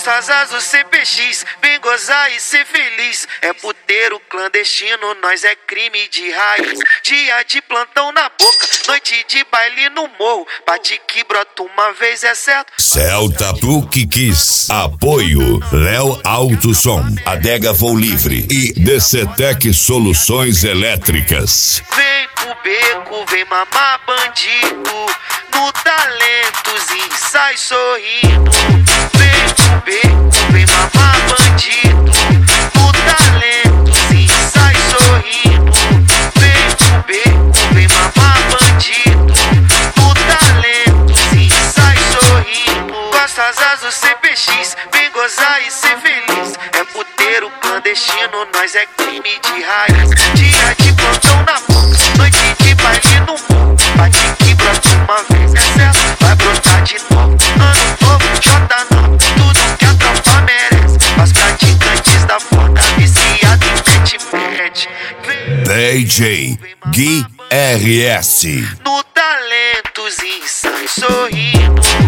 Costas Azul CPX, vem gozar e ser feliz. É puteiro clandestino, nós é crime de raiz. Dia de plantão na boca, noite de baile no morro. Bate que brota uma vez, é certo. Celta Truque Kiss. Apoio Léo Alto Som, Adega Voo Livre e DCTEC Soluções Elétricas. Vem pro beco, vem mamar bandido. No Talentos sai sorrindo. Vem pro beco, vem mamar bandido. No Talentos sai sorrindo. Vem pro beco, vem mamar bandido. No Talentos sai sorrindo. Costas Azul CPX, vem gozar e ser feliz. É puteiro clandestino, nós é crime de raiz. Dia de plantão na boca, noite de baile no morro. Bate que brota uma vez, é certo, vai brotar de novo. Ano novo, J9, tudo que a tropa merece. Os praticantes da foda, viciado em pet. DJ Gui RS. No Talentos sai sorrindo.